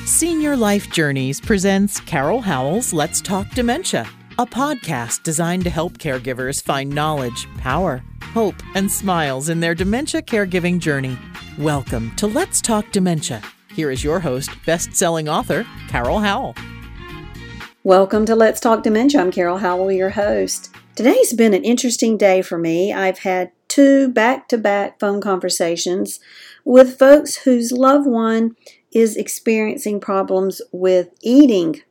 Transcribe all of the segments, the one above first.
Senior Life Journeys presents Carol Howell's Let's Talk Dementia, a podcast designed to help caregivers find knowledge, power, hope, and smiles in their dementia caregiving journey. Welcome to Let's Talk Dementia. Here is your host, best-selling author, Carol Howell. Welcome to Let's Talk Dementia. I'm Carol Howell, your host. Today's been an interesting day for me. I've had 2 back-to-back phone conversations with folks whose loved one is experiencing problems with eating.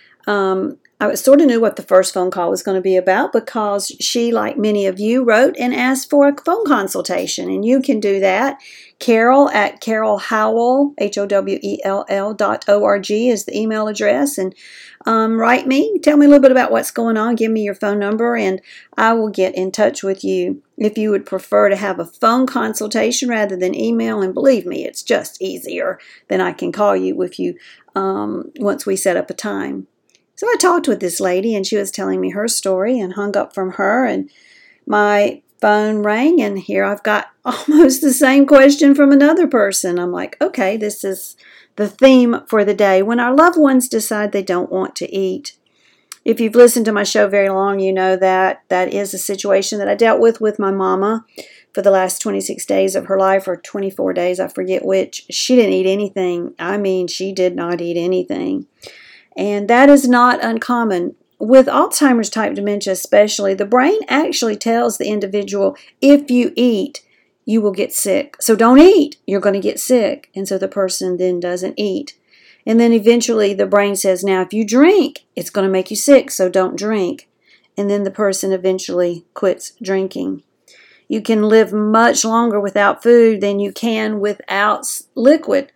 I sort of knew what the first phone call was going to be about because she, like many of you, wrote and asked for a phone consultation. And you can do that. Carol at carolhowell, HOWELL.org is the email address. And write me. Tell me a little bit about what's going on. Give me your phone number and I will get in touch with you. If you would prefer to have a phone consultation rather than email, and believe me, it's just easier than I can call you with you once we set up a time. So I talked with this lady and she was telling me her story and hung up from her and my phone rang and here I've got almost the same question from another person. I'm like, okay, this is the theme for the day. When our loved ones decide they don't want to eat. If you've listened to my show very long, you know that that is a situation that I dealt with my mama for the last 26 days of her life, or 24 days, I forget which. She didn't eat anything. I mean, she did not eat anything. And that is not uncommon. With Alzheimer's type dementia especially, the brain actually tells the individual, if you eat, you will get sick. So don't eat, you're going to get sick. And so the person then doesn't eat. And then eventually the brain says, now if you drink, it's going to make you sick, so don't drink. And then the person eventually quits drinking. You can live much longer without food than you can without liquid.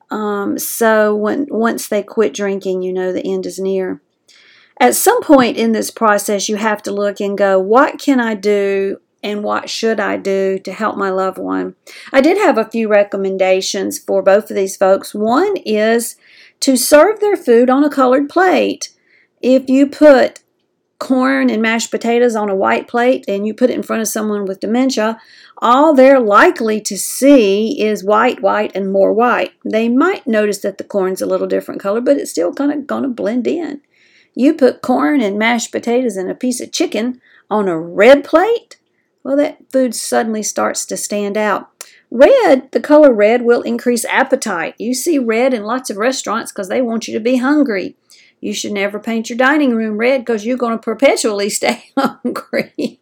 So once they quit drinking, you know the end is near. At some point in this process, you have to look and go, what can I do and what should I do to help my loved one? I did have a few recommendations for both of these folks. One is to serve their food on a colored plate. If you put corn and mashed potatoes on a white plate and you put it in front of someone with dementia, all they're likely to see is white, and more white. They might notice that the corn's a little different color, but it's still kind of going to blend in. You put corn and mashed potatoes and a piece of chicken on a red plate, well, that food suddenly starts to stand out. Red, the color red, will increase appetite. You see red in lots of restaurants because they want you to be hungry. You should never paint your dining room red because you're going to perpetually stay hungry.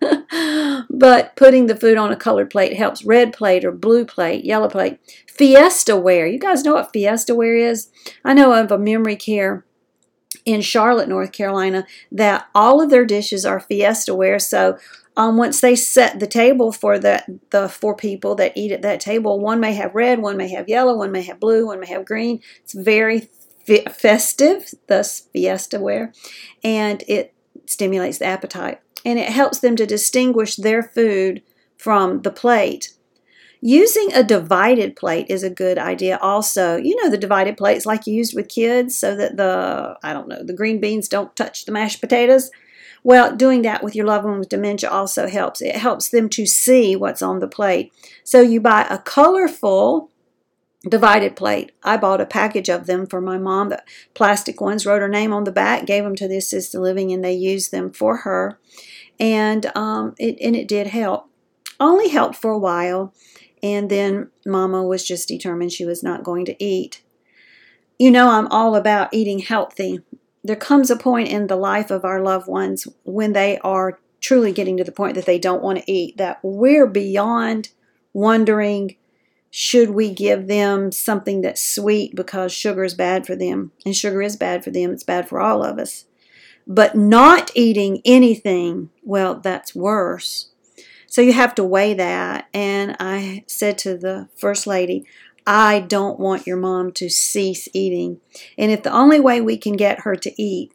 But putting the food on a colored plate helps. Red plate or blue plate, yellow plate. Fiesta ware. You guys know what Fiesta ware is? I know of a memory care in Charlotte, North Carolina, that all of their dishes are Fiesta ware. So once they set the table for the 4 people that eat at that table, one may have red, one may have yellow, one may have blue, one may have green. It's very festive, thus Fiesta ware, and it stimulates the appetite. And it helps them to distinguish their food from the plate. Using a divided plate is a good idea also. You know the divided plates like you used with kids so that the green beans don't touch the mashed potatoes? Well, doing that with your loved one with dementia also helps. It helps them to see what's on the plate. So you buy a colorful divided plate. I bought a package of them for my mom, the plastic ones, wrote her name on the back, gave them to the assisted living, and they used them for her. And it did help. Only helped for a while. And then Mama was just determined she was not going to eat. You know, I'm all about eating healthy. There comes a point in the life of our loved ones when they are truly getting to the point that they don't want to eat, that we're beyond wondering, should we give them something that's sweet because sugar is bad for them? And sugar is bad for them. It's bad for all of us. But not eating anything, well, that's worse. So you have to weigh that. And I said to the first lady, I don't want your mom to cease eating. And if the only way we can get her to eat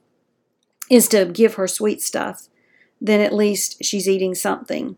is to give her sweet stuff, then at least she's eating something.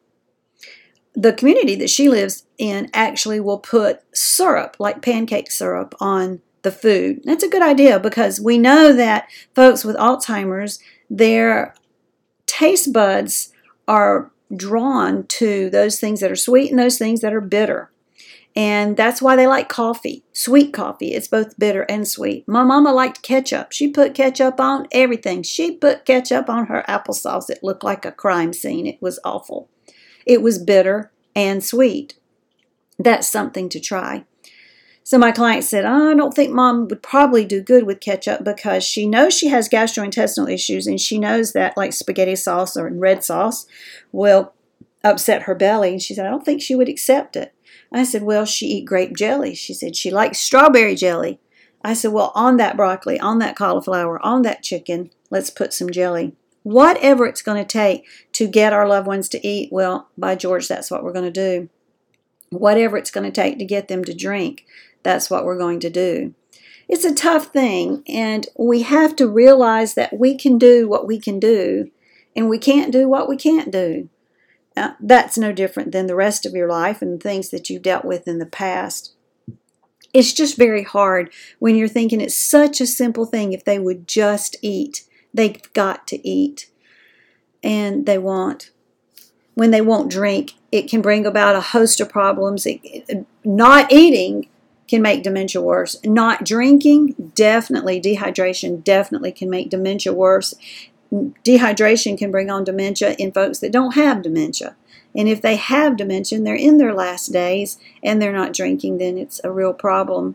The community that she lives in actually will put syrup, like pancake syrup, on the food. That's a good idea because we know that folks with Alzheimer's, their taste buds are drawn to those things that are sweet and those things that are bitter. And that's why they like coffee, sweet coffee. It's both bitter and sweet. My mama liked ketchup. She put ketchup on everything. She put ketchup on her applesauce. It looked like a crime scene. It was awful. It was bitter and sweet. That's something to try. So my client said, I don't think Mom would probably do good with ketchup because she knows she has gastrointestinal issues, and she knows that like spaghetti sauce or red sauce will upset her belly. And she said, I don't think she would accept it. I said, well, she eat grape jelly. She said she likes strawberry jelly. I said, well, on that broccoli, on that cauliflower, on that chicken, let's put some jelly. Whatever it's going to take to get our loved ones to eat, well, by George, that's what we're going to do. Whatever it's going to take to get them to drink, that's what we're going to do. It's a tough thing, and we have to realize that we can do what we can do, and we can't do what we can't do. That's no different than the rest of your life and things that you've dealt with in the past. It's just very hard when you're thinking it's such a simple thing. If they would just eat, they've got to eat, and they won't. When they won't drink, it can bring about a host of problems. Not eating can make dementia worse. Not drinking, definitely, dehydration definitely can make dementia worse. Dehydration can bring on dementia in folks that don't have dementia. And if they have dementia and they're in their last days and they're not drinking, then it's a real problem.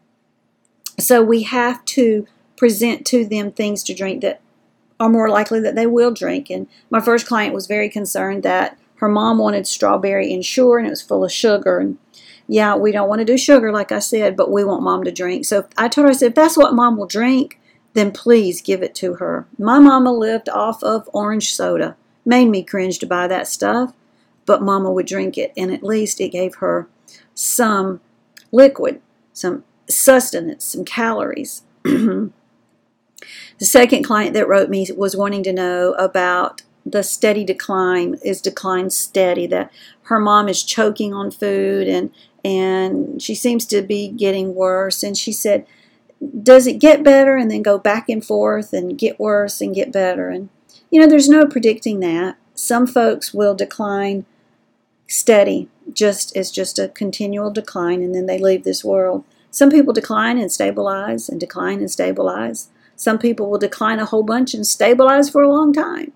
So we have to present to them things to drink that are more likely that they will drink. And my first client was very concerned that her mom wanted strawberry Ensure, and it was full of sugar. And yeah, we don't want to do sugar, like I said, but we want Mom to drink. So I told her, I said, if that's what Mom will drink, then please give it to her. My mama lived off of orange soda. Made me cringe to buy that stuff, but Mama would drink it, and at least it gave her some liquid, some sustenance, some calories. The second client that wrote me was wanting to know about the steady decline. Is decline steady? That her mom is choking on food, and she seems to be getting worse. And she said, does it get better and then go back and forth and get worse and get better? And, there's no predicting that. Some folks will decline steady, just a continual decline, and then they leave this world. Some people decline and stabilize and decline and stabilize. Some people will decline a whole bunch and stabilize for a long time.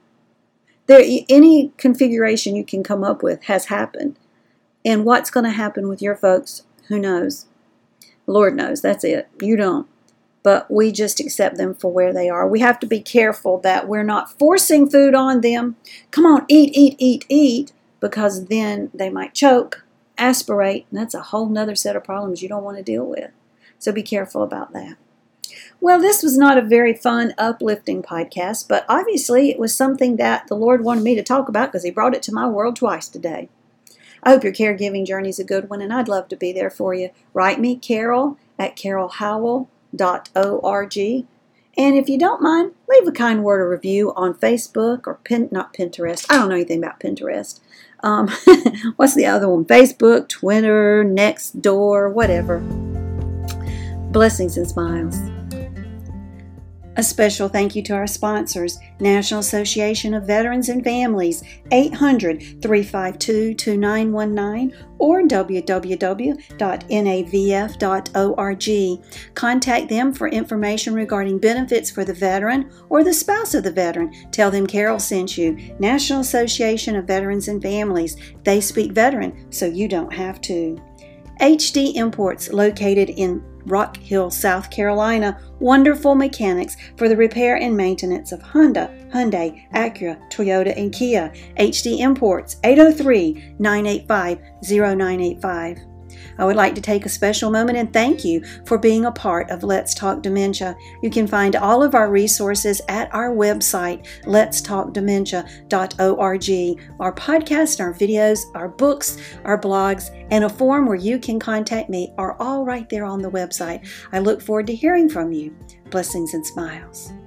Any configuration you can come up with has happened. And what's going to happen with your folks, who knows? The Lord knows. That's it. You don't. But we just accept them for where they are. We have to be careful that we're not forcing food on them. Come on, eat, eat, eat, eat, because then they might choke, aspirate, and that's a whole nother set of problems you don't want to deal with. So be careful about that. Well, this was not a very fun, uplifting podcast, but obviously it was something that the Lord wanted me to talk about because He brought it to my world twice today. I hope your caregiving journey is a good one, and I'd love to be there for you. Write me, Carol@carolhowell.org. And if you don't mind, leave a kind word or review on Facebook or not Pinterest. I don't know anything about Pinterest. What's the other one? Facebook, Twitter, Nextdoor, whatever. Blessings and smiles. A special thank you to our sponsors, National Association of Veterans and Families, 800-352-2919, or www.navf.org. Contact them for information regarding benefits for the veteran or the spouse of the veteran. Tell them Carol sent you. National Association of Veterans and Families. They speak veteran, so you don't have to. HD Imports, located in Rock Hill, South Carolina. Wonderful mechanics for the repair and maintenance of Honda, Hyundai, Acura, Toyota, and Kia. HD Imports, 803-985-0985. I would like to take a special moment and thank you for being a part of Let's Talk Dementia. You can find all of our resources at our website, letstalkdementia.org. Our podcast, our videos, our books, our blogs, and a form where you can contact me are all right there on the website. I look forward to hearing from you. Blessings and smiles.